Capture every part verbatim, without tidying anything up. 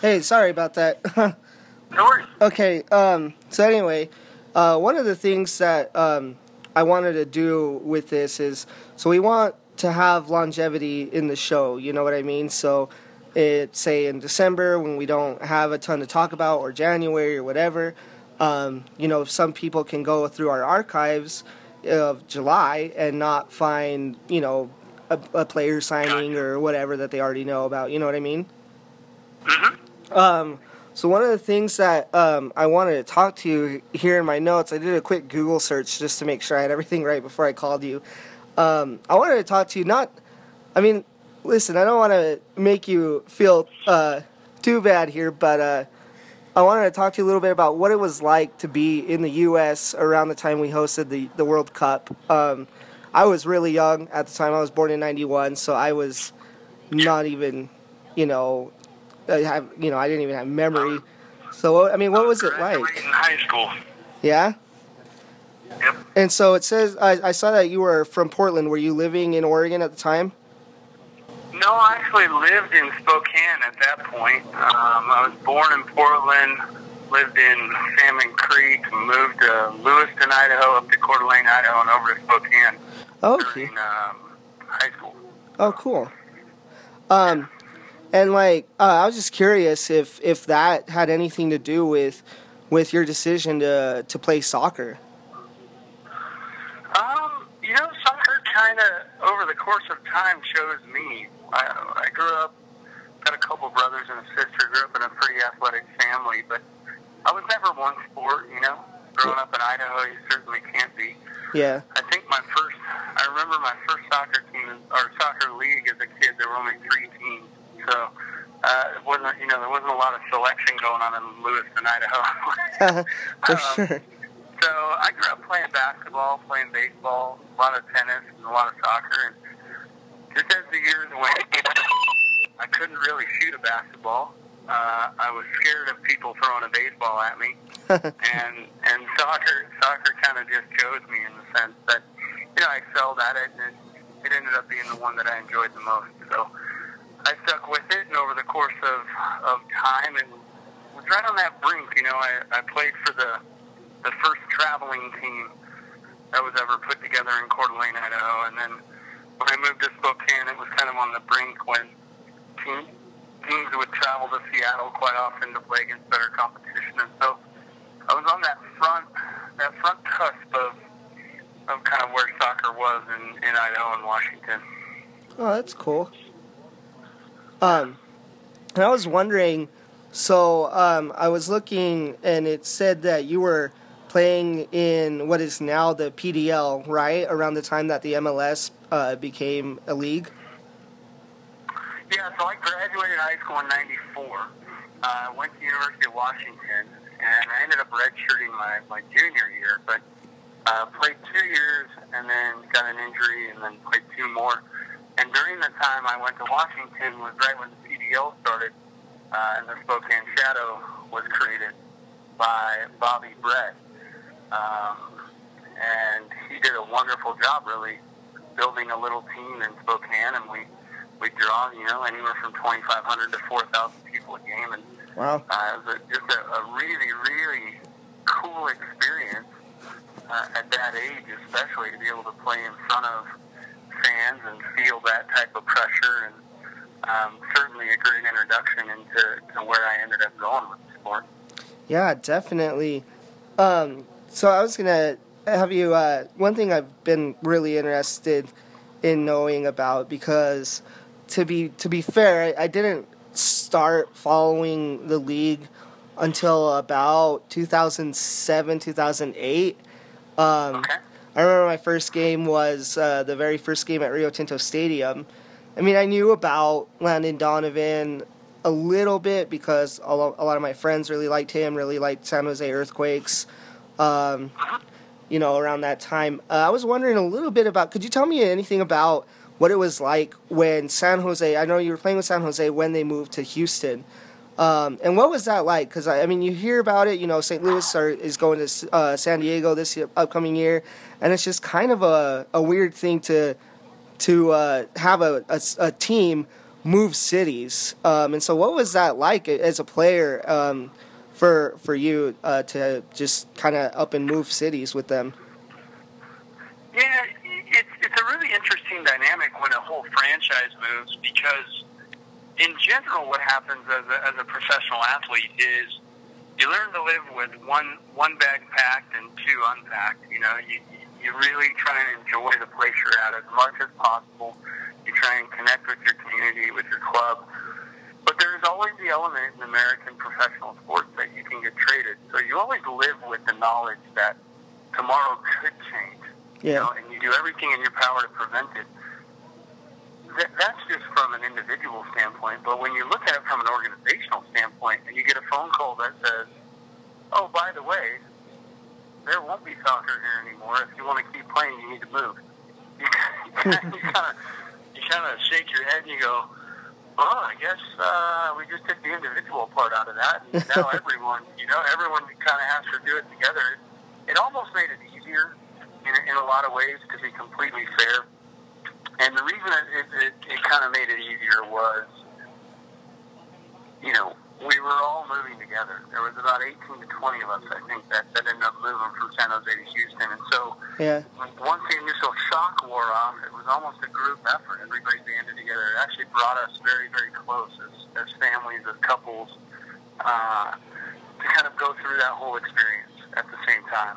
Hey, sorry about that. No worries. Okay, um, so anyway, uh, one of the things that um, I wanted to do with this is, so we want to have longevity in the show, you know what I mean? So, it say in December when we don't have a ton to talk about, or January or whatever, um, you know, some people can go through our archives of July and not find, you know, a, a player signing or whatever that they already know about, you know what I mean? Mm-hmm. Um, so one of the things that um, I wanted to talk to you here in my notes, I did a quick Google search just to make sure I had everything right before I called you. Um, I wanted to talk to you, not, I mean, listen, I don't want to make you feel uh, too bad here, but uh, I wanted to talk to you a little bit about what it was like to be in the U S around the time we hosted the, the World Cup. Um, I was really young at the time. I was born in ninety-one, so I was not even, you know, I have, you know, I didn't even have memory. So, I mean, what was it like? In high school. Yeah? Yep. And so it says, I, I saw that you were from Portland. Were you living in Oregon at the time? No, I actually lived in Spokane at that point. Um, I was born in Portland, lived in Salmon Creek, moved to Lewiston, Idaho, up to Coeur d'Alene, Idaho, and over to Spokane Okay. during um, high school. Oh, cool. Um, and like, uh, I was just curious if, if that had anything to do with with your decision to to play soccer. Um, you know, soccer kind of, over the course of time, chose me. I, I grew up, got a couple brothers and a sister, grew up in a pretty athletic family, but I was never one sport, you know. Growing up in Idaho, you certainly can't be. Yeah. I think my first, I remember my first soccer team, or soccer league as a kid, there were only three teams. So, uh, it wasn't, you know, there wasn't a lot of selection going on in Lewiston, Idaho. For um, sure. So I grew up playing basketball, playing baseball, a lot of tennis, and a lot of soccer. And just as the years went, I couldn't really shoot a basketball. Uh, I was scared of people throwing a baseball at me, and and soccer soccer kind of just chose me in the sense that, you know, I excelled at it, and it, it ended up being the one that I enjoyed the most. So I stuck with it, and over the course of of time, and was right on that brink. You know, I I played for the the first traveling team that was ever put together in Coeur d'Alene, Idaho, and then when I moved to Spokane, it was kind of on the brink when teams teams would travel to Seattle quite often to play against better competition, and so I was on that front that front cusp of of kind of where soccer was in, in Idaho and Washington. Oh, that's cool. Um, and I was wondering, so um, I was looking, and it said that you were playing in what is now the P D L, right? Around the time that the M L S uh, became a league. Yeah, so I graduated high school in ninety-four. I uh, went to the University of Washington, and I ended up redshirting my, my junior year, but uh, played two years and then got an injury and then played two more. And during the time I went to Washington was right when the P D L started, uh, and the Spokane Shadow was created by Bobby Brett. Um, and he did a wonderful job, really, building a little team in Spokane, and we we draw, you know, anywhere from twenty-five hundred to four thousand people a game, and wow, uh, it was a, just a, a really, really cool experience uh, at that age, especially to be able to play in front of fans and feel that type of pressure, and um, certainly a great introduction into to where I ended up going with the sport. Yeah, definitely. Um, so I was gonna have you. Uh, one thing I've been really interested in knowing about, because to be to be fair, I, I didn't start following the league until about two thousand seven, two thousand eight. Um, Okay. I remember my first game was uh, the very first game at Rio Tinto Stadium. I mean, I knew about Landon Donovan a little bit because a lot, a lot of my friends really liked him, really liked San Jose Earthquakes, um, you know, around that time. Uh, I was wondering a little bit about, could you tell me anything about what it was like when San Jose, I know you were playing with San Jose when they moved to Houston, um, and what was that like? Because, I, I mean, you hear about it, you know, Saint Louis are, is going to uh, San Diego this year, upcoming year, and it's just kind of a, a weird thing to to uh, have a, a, a team move cities. Um, and so, what was that like as a player um, for for you uh, to just kind of up and move cities with them? Yeah, it's it's a really interesting dynamic when a whole franchise moves, because in general, what happens as a, as a professional athlete is you learn to live with one one bag packed and two unpacked. You know, you you really try and enjoy the place you're at as much as possible. You try and connect with your community, with your club. But there's always the element in American professional sports that you can get traded. So you always live with the knowledge that tomorrow could change. Yeah. You know, and you do everything in your power to prevent it. That, that's just from an individual standpoint. But when you look at it from an organizational standpoint, and you get a phone call that says, "Oh, by the way, there won't be soccer here anymore. If you want to keep playing, you need to move." You kind of you kind of shake your head and you go, "Well, I guess uh, we just took the individual part out of that, and now everyone, you know, everyone kind of has to do it together." It almost made it easier in, in a lot of ways, to be completely fair. And the reason it, it, it, it kind of made it easier was, you know, we were all moving together. There was about eighteen to twenty of us, I think, that, that ended up moving from San Jose to Houston. And so yeah. once the initial shock wore off, it was almost a group effort. Everybody banded together. It actually brought us very, very close as, as families, as couples, uh, to kind of go through that whole experience at the same time.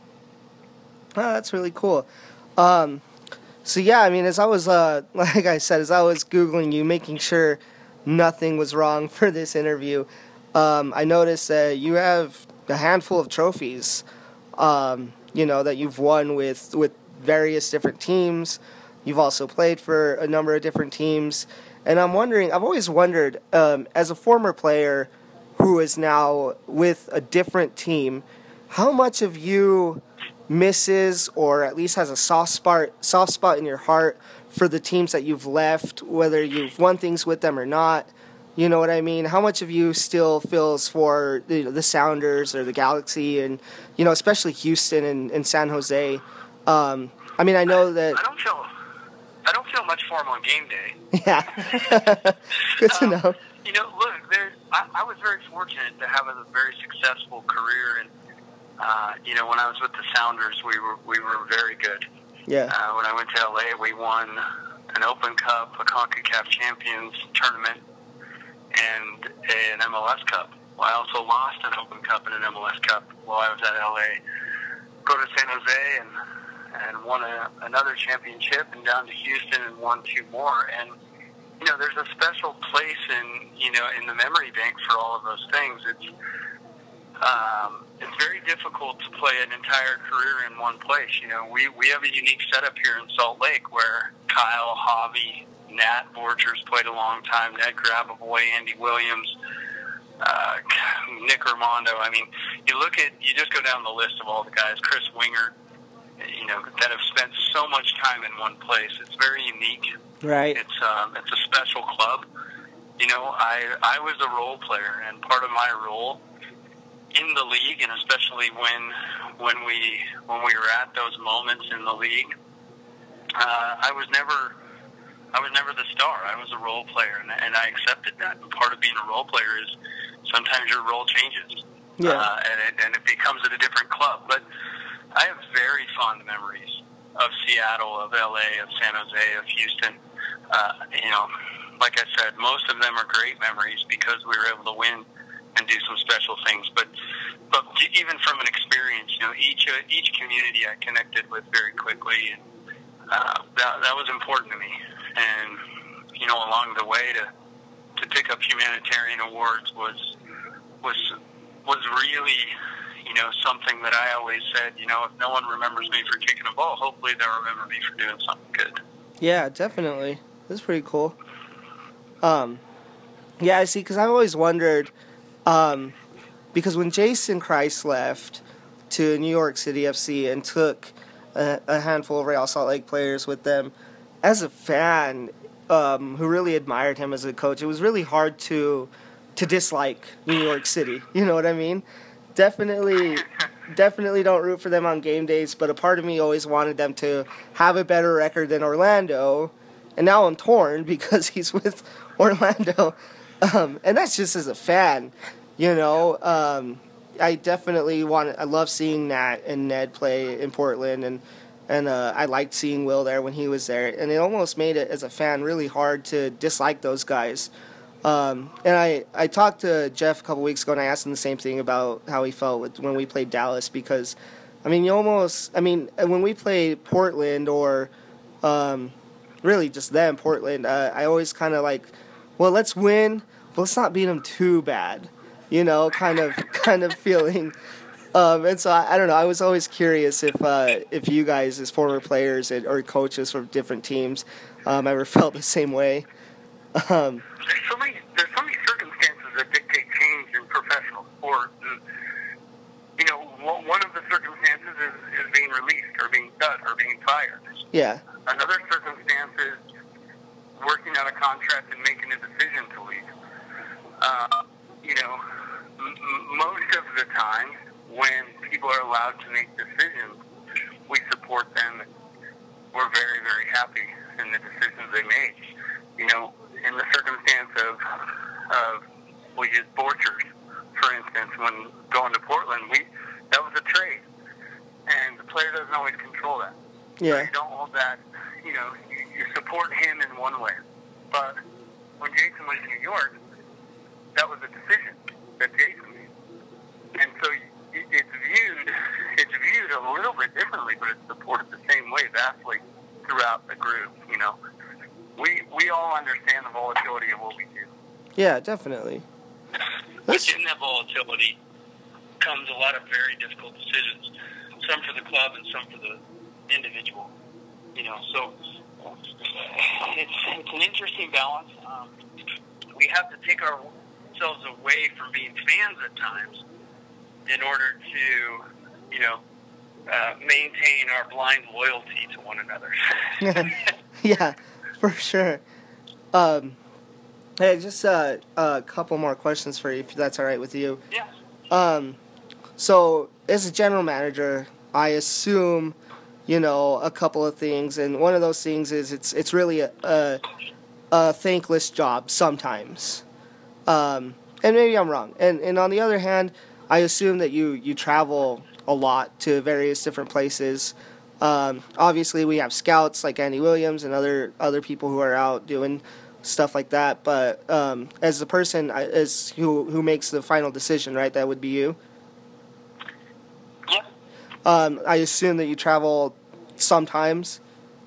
Oh, that's really cool. Um, so, yeah, I mean, as I was, uh, like I said, as I was Googling you, making sure nothing was wrong for this interview, um, I noticed that you have a handful of trophies, um, you know, that you've won with, with various different teams. You've also played for a number of different teams. And I'm wondering, I've always wondered, um, as a former player who is now with a different team, how much of you misses, or at least has a soft spot soft spot in your heart for the teams that you've left, whether you've won things with them or not? You know what I mean? How much of you still feels for you know, the Sounders or the Galaxy, and you know, especially Houston and, and San Jose? Um, I mean, I know that I don't feel I don't feel much for them on game day. Yeah, good to um, know. You know, look, there. I, I was very fortunate to have a very successful career, and uh, you know, when I was with the Sounders, we were we were very good. Yeah. Uh, when I went to L A, we won an Open Cup, a CONCACAF Champions tournament, and an M L S Cup. Well, I also lost an Open Cup and an M L S Cup while I was at L A. Go to San Jose and and won a, another championship, and down to Houston and won two more. And you know, there's a special place in you know in the memory bank for all of those things. It's um, it's very difficult to play an entire career in one place. You know, we we have a unique setup here in Salt Lake where Kyle, Javi, Nat Borchers played a long time, Ned Grabavoy, Andy Williams, uh, Nick Armando. I mean, you look at, you just go down the list of all the guys, Chris Winger, you know, that have spent so much time in one place. It's very unique. Right. It's um, it's a special club. You know, I I was a role player, and part of my role in the league, and especially when when we when we were at those moments in the league, uh, I was never I was never the star. I was a role player, and, and I accepted that. And part of being a role player is sometimes your role changes, yeah, uh, and it and it becomes at a different club. But I have very fond memories of Seattle, of L A, of San Jose, of Houston. Uh, you know, like I said, most of them are great memories because we were able to win and do some special things. But but even from an experience, you know, each uh, each community I connected with very quickly, and uh, that that was important to me. And you know, along the way to to pick up humanitarian awards was was was really, you know, something that I always said, you know, if no one remembers me for kicking a ball, hopefully they'll remember me for doing something good. Yeah, definitely. That's pretty cool. Um, yeah, I see, because I always wondered, um, because when Jason Christ left to New York City F C and took a, a handful of Real Salt Lake players with them, as a fan um, who really admired him as a coach, it was really hard to to dislike New York City. You know what I mean? Definitely, definitely don't root for them on game days, but a part of me always wanted them to have a better record than Orlando. And now I'm torn because he's with Orlando. Um, and that's just as a fan, you know. Um, I definitely want. I love seeing Nat and Ned play in Portland, and and uh, I liked seeing Will there when he was there. And it almost made it as a fan really hard to dislike those guys. Um, and I, I talked to Jeff a couple weeks ago, and I asked him the same thing about how he felt with, when we played Dallas, because, I mean, you almost, I mean, when we played Portland or um, really just them, Portland, uh, I always kind of like, well, let's win, but let's not beat them too bad. You know, kind of, kind of feeling, um, and so I, I don't know. I was always curious if uh, if you guys, as former players and, or coaches from different teams, um, ever felt the same way. Um, there's so many, there's so many circumstances that dictate change in professional sports. And, you know, one of the circumstances is, is being released or being cut or being fired. Yeah. Another circumstance is working out a contract and making a decision to leave. Uh, you know, m- most of the time when people are allowed to make decisions, we support them. We're very, very happy in the decisions they make. You know, in the circumstance of, of we use Borchers, for instance, when going to Portland, we that was a trade. And the player doesn't always control that. Yeah. So you don't hold that, you know, you, you support him in one way. But when Jason went to New York, that was a decision that Jason made. And so it's viewed it's viewed a little bit differently, but it's supported the same way vastly throughout the group, you know. We we all understand the volatility of what we do. Yeah, definitely. Within that volatility comes a lot of very difficult decisions, some for the club and some for the individual. You know, so it's it's an interesting balance. Um, we have to take ourselves away from being fans at times in order to, you know, uh, maintain our blind loyalty to one another. Yeah, for sure. Um, hey, just uh, a couple more questions for you, if that's all right with you. Yeah. Um, so, as a general manager, I assume, you know, a couple of things, and one of those things is it's it's really a, a, a thankless job sometimes. Um, and maybe I'm wrong. And and on the other hand, I assume that you, you travel a lot to various different places. Um, obviously, we have scouts like Andy Williams and other other people who are out doing stuff like that. But um, as the person as who who makes the final decision, right? That would be you. Yeah. Um, I assume that you travel sometimes.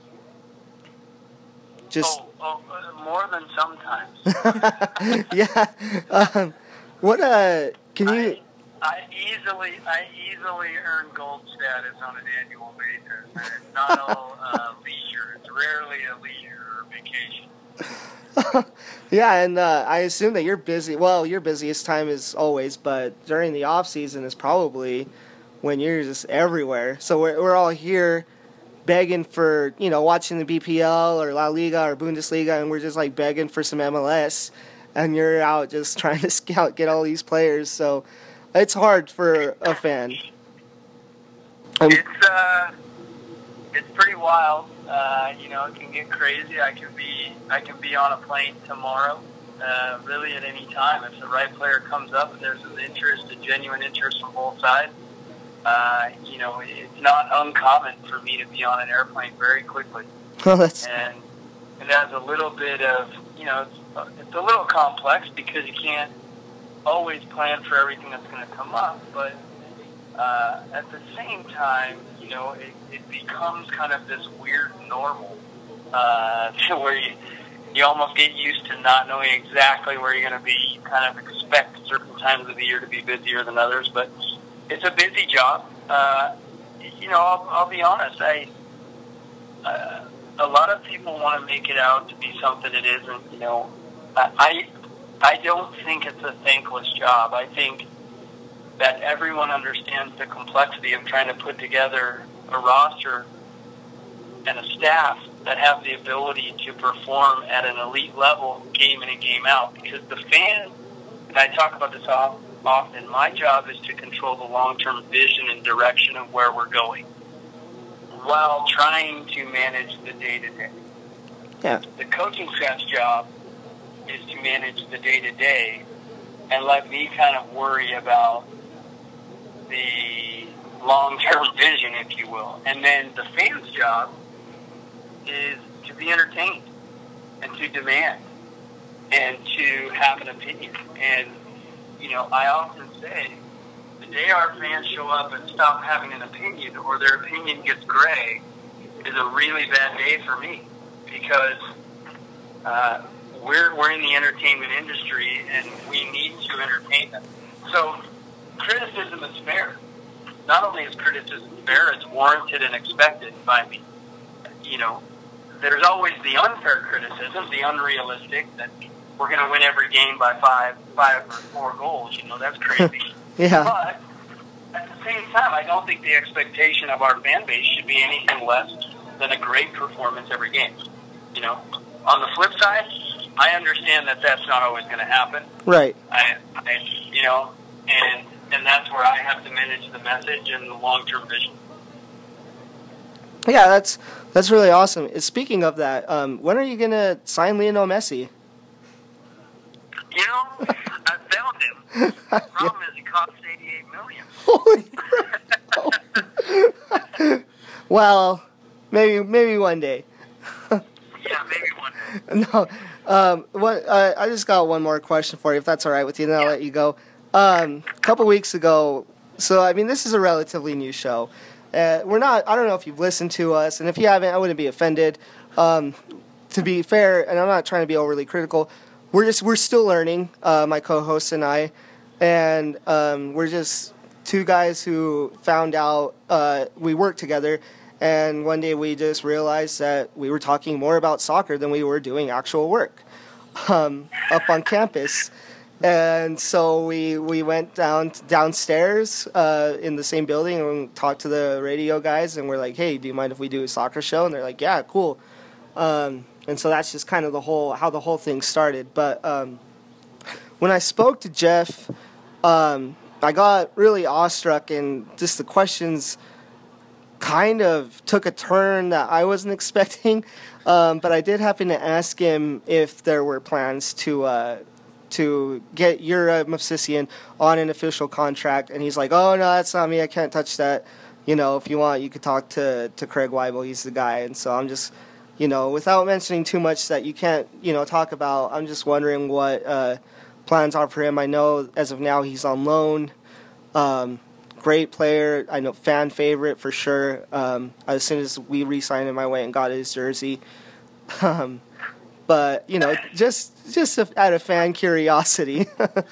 Just. Oh, oh uh, more than sometimes. Yeah. Um, what uh? Can you? I, I easily, I easily earn gold status on an annual basis, and it's not all uh, leisure. It's rarely a leisure or vacation. Yeah, and uh, I assume that you're busy. Well, your busiest time is always, but during the off season is probably when you're just everywhere. So we're we're all here begging for, you know, watching the B P L or La Liga or Bundesliga, and we're just like begging for some M L S, and you're out just trying to scout, get all these players. So it's hard for a fan. Um, It's uh, it's pretty wild. Uh, you know, it can get crazy. I can be, I can be on a plane tomorrow, uh, really at any time. If the right player comes up and there's an interest, a genuine interest from both sides, uh, you know, it's not uncommon for me to be on an airplane very quickly. well, that's And it has a little bit of, you know, it's, it's a little complex because you can't always plan for everything that's going to come up, but uh, at the same time, you know, it, it becomes kind of this weird normal uh, where you you almost get used to not knowing exactly where you're going to be. You kind of expect certain times of the year to be busier than others, but it's a busy job. Uh, you know, I'll, I'll be honest. I uh, a lot of people want to make it out to be something it isn't. You know, I. I don't think it's a thankless job. I think that everyone understands the complexity of trying to put together a roster and a staff that have the ability to perform at an elite level game in and game out. Because the fan, and I talk about this often, my job is to control the long-term vision and direction of where we're going while trying to manage the day-to-day. yeah. The coaching staff's job is to manage the day-to-day and let me kind of worry about the long-term vision, if you will. And then the fan's job is to be entertained and to demand and to have an opinion. And, you know, I often say, the day our fans show up and stop having an opinion, or their opinion gets gray, is a really bad day for me, because uh, we're we're in the entertainment industry and we need to entertain them. So criticism is fair. Not only is criticism fair, it's warranted and expected by me. You know, there's always the unfair criticism, the unrealistic, that we're going to win every game by five, five or four goals. You know, that's crazy. Yeah. But at the same time, I don't think the expectation of our fan base should be anything less than a great performance every game. You know, on the flip side, I understand that that's not always going to happen. Right. I, I, you know, and and that's where I have to manage the message and the long-term vision. Yeah, that's that's really awesome. Speaking of that, um, when are you going to sign Lionel Messi? You know, I found him. The problem is he costs eighty-eight million dollars. Holy crap! Well, maybe maybe one day. Yeah, maybe one day. No, um, what? Uh, I just got one more question for you, if that's all right with you. Then I'll Yeah. let you go. Um, a couple weeks ago, so I mean, this is a relatively new show. Uh, we're not. I don't know if you've listened to us, and if you haven't, I wouldn't be offended. Um, to be fair, and I'm not trying to be overly critical. We're just we're still learning, uh, my co-host and I, and um, we're just two guys who found out uh, we work together, and one day we just realized that we were talking more about soccer than we were doing actual work um, up on campus, and so we we went down downstairs uh, in the same building and talked to the radio guys, and we're like, hey, do you mind if we do a soccer show? And they're like, yeah, cool. Um, And so that's just kind of the whole how the whole thing started. But um, when I spoke to Jeff, um, I got really awestruck, and just the questions kind of took a turn that I wasn't expecting. Um, but I did happen to ask him if there were plans to uh, to get Yura Movsisyan on an official contract, and he's like, "Oh no, that's not me. I can't touch that. You know, if you want, you could talk to to Craig Weibel. He's the guy." And so I'm just. You know, without mentioning too much that you can't, you know, talk about, I'm just wondering what uh, plans are for him. I know as of now he's on loan. Um, great player. I know fan favorite for sure. Um, as soon as we re-signed him, I went and got his jersey. Um, but, you know, just just out of fan curiosity. Well,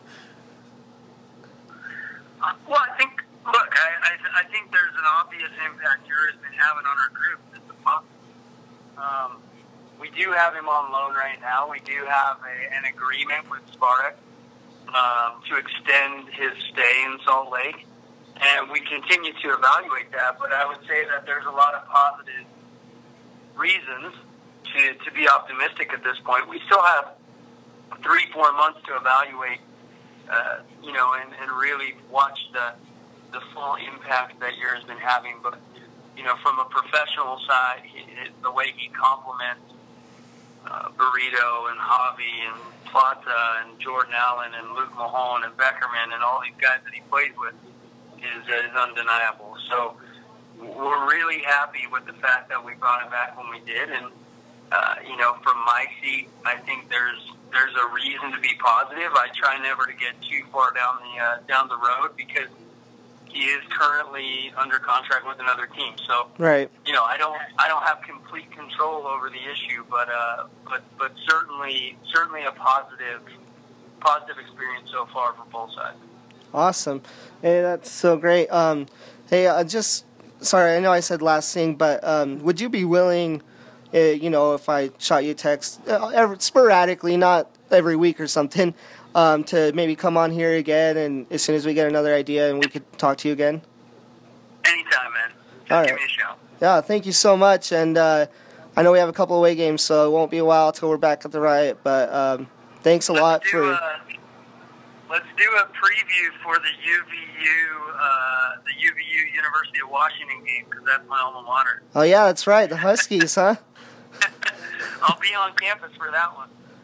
I think, look, I, I, I think there's an obvious impact Yura's been having on our group. It's a pop. Um, we do have him on loan right now. We do have a, an agreement with Spartak um, to extend his stay in Salt Lake, and we continue to evaluate that. But I would say that there's a lot of positive reasons to, to be optimistic at this point. We still have three, four months to evaluate, uh, you know, and, and really watch the the full impact that Yura's been having. But you know, from a professional side, he, the way he complements uh, Burrito and Javi and Plata and Jordan Allen and Luke Mahone and Beckerman and all these guys that he plays with is, uh, is undeniable. So we're really happy with the fact that we brought him back when we did. And, uh, you know, from my seat, I think there's there's a reason to be positive. I try never to get too far down the uh, down the road because he is currently under contract with another team, so Right. you know I don't I don't have complete control over the issue, but uh, but but certainly certainly a positive positive experience so far for both sides. Awesome. Hey, that's so great. Um, hey, uh, just sorry, I know I said last thing, but um, would you be willing, uh, you know, if I shot you a text uh, every, sporadically, not every week or something? Um, to maybe come on here again, and as soon as we get another idea, and we could talk to you again. Anytime, man. Just All give right. me a shout. Yeah, thank you so much, and uh, I know we have a couple away games, so it won't be a while till we're back at the Riot. But um, thanks a Let's lot do for. A, let's do a preview for the U V U, uh, the U V U University of Washington game because that's my alma mater. Oh yeah, that's right, the Huskies, huh? I'll be on campus for that one.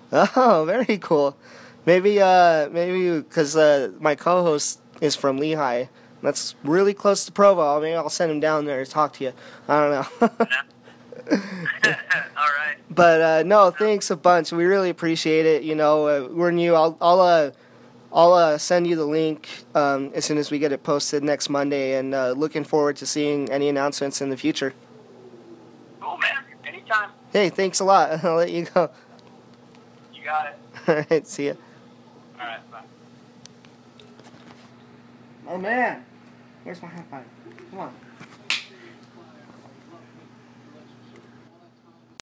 Oh, very cool. Maybe, uh, maybe because uh, my co-host is from Lehigh. That's really close to Provo. Maybe I'll send him down there to talk to you. I don't know. All right. But uh, no, thanks a bunch. We really appreciate it. You know, uh, we're new. I'll I'll uh, I'll uh, send you the link um, as soon as we get it posted next Monday. And uh, looking forward to seeing any announcements in the future. Cool, man. Anytime. Hey, thanks a lot. I'll let you go. You got it. All right, see ya. All right, bye. Oh man, where's my high five? Come on.